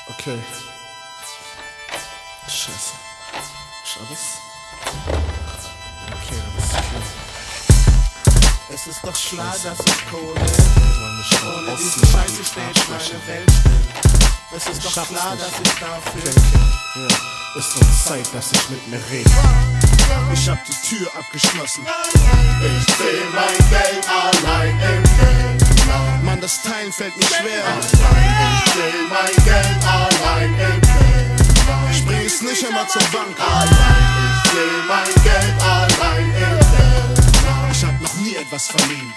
Okay. Scheiße. Alles? Okay, das ist okay. Es ist doch klar, dass ich Kohle. Ohne diese Scheiße steht meine Welt still. Es ist doch klar, dass ich dafür. Ja, ist doch Zeit, dass ich mit mir rede. Ich hab die Tür abgeschlossen. Ich seh mein Geld allein im Keller. Mann, das Teilen fällt mir schwer. Ich seh mein Geld allein im Keller. Ich bring es nicht immer zur Bank. Ich seh mein Geld allein im Keller. Ich hab noch nie etwas verliehen.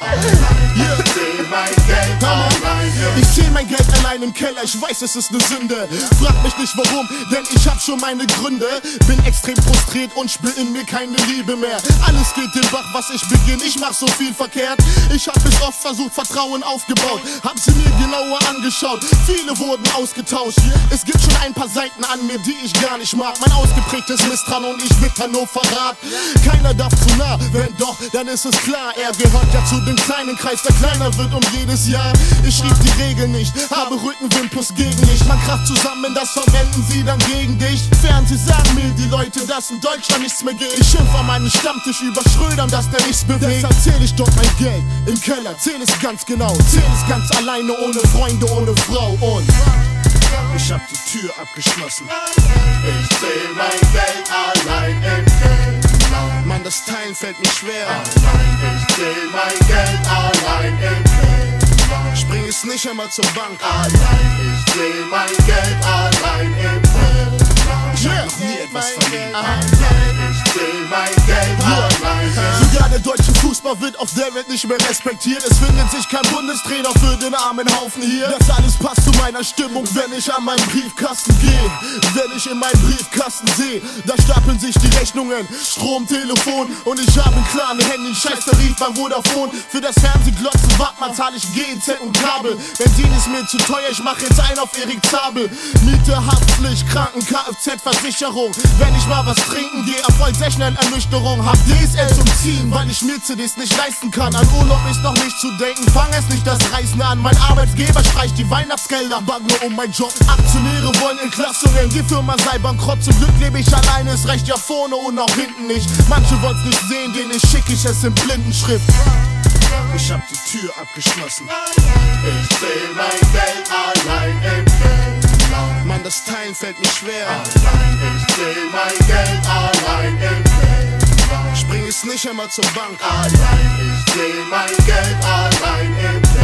Ich seh mein Geld allein im Keller. Ich seh mein Geld allein im Keller. Ich weiß, es ist ne Sünde. Frag mich nicht warum, denn ich hab schon meine Gründe. Bin extrem frustriert und spür in mir keine Liebe mehr. Alles geht den Bach, was ich beginn. Ich mach so viel verkehrt. Ich hab es oft versucht, Vertrauen aufgebaut. Hab sie mir genauer angeschaut. Viele wurden ausgetauscht. Es gibt schon ein paar Seiten an mir, die ich gar nicht mag. Mein ausgeprägtes Misstrauen und ich witter nur Verrat. Keiner darf zu nah, wenn doch, dann ist es klar. Er gehört ja zu dem kleinen Kreis, der kleiner wird jedes Jahr. Ich schrieb die Regeln nicht, habe Rückenwind plus Gegenlicht. Man Kraft zusammen, das verwenden sie dann gegen dich. Fernsehen sagen mir die Leute, dass in Deutschland nichts mehr geht. Ich schimpf an meinen Stammtisch über Schröder, dass der nichts bewegt. Deshalb zähl ich dort mein Geld im Keller, zähl es ganz genau. Zähl es ganz alleine, ohne Freunde, ohne Frau und ich hab die Tür abgeschlossen. Ich seh mein Geld allein im Keller. Mann, das Teilen fällt mir schwer. Ich seh mein Geld allein im Keller. Ich bring es nicht einmal zur Bank. Ich seh mein Geld allein im Keller. Ich hab noch nie etwas verliehen. Ich seh mein Geld allein im Keller. Sogar der deutsche Fußball wird auf der Welt nicht mehr respektiert. Es findet sich kein Bundestrainer für den armen Haufen hier. Das alles passt zu meiner Stimmung, wenn ich an meinen Briefkasten gehe. Wenn ich in meinen Briefkasten sehe, da stapeln sich die Rechnungen. Strom, Telefon und ich habe einen klaren Handy. Scheiß Tarif beim Vodafone. Für das Fernsehglotzen Wartmann zahle ich GEZ und Kabel. Benzin ist mir zu teuer, ich mach jetzt ein auf Erik Zabel. Miete, Haftpflicht, Kranken, Kfz-Versicherung. Wenn ich mal was trinken gehe, erfolgt sehr schnell Ernüchterung. Hab DSL zum Ziehen, weil ich mir CDs nicht leisten kann. An Urlaub ist noch nicht zu denken, fang es nicht das Reisen an. Mein Arbeitgeber streicht die Weihnachtsgelder, bangt nur um meinen Job. Aktionäre wollen Entlassungen, die Firma sei bankrott. Zum Glück lebe ich alleine, es reicht ja vorne und auch hinten nicht. Manche wollen's nicht sehen, denen schick ich es in Blindenschrift. Ich hab die Tür abgeschlossen. Ich seh mein Geld allein im Keller. Mann, das Teilen fällt mir schwer. Ich seh mein Geld allein im Keller. Ich bring es nicht einmal zur Bank. Ich seh mein Geld allein im Keller.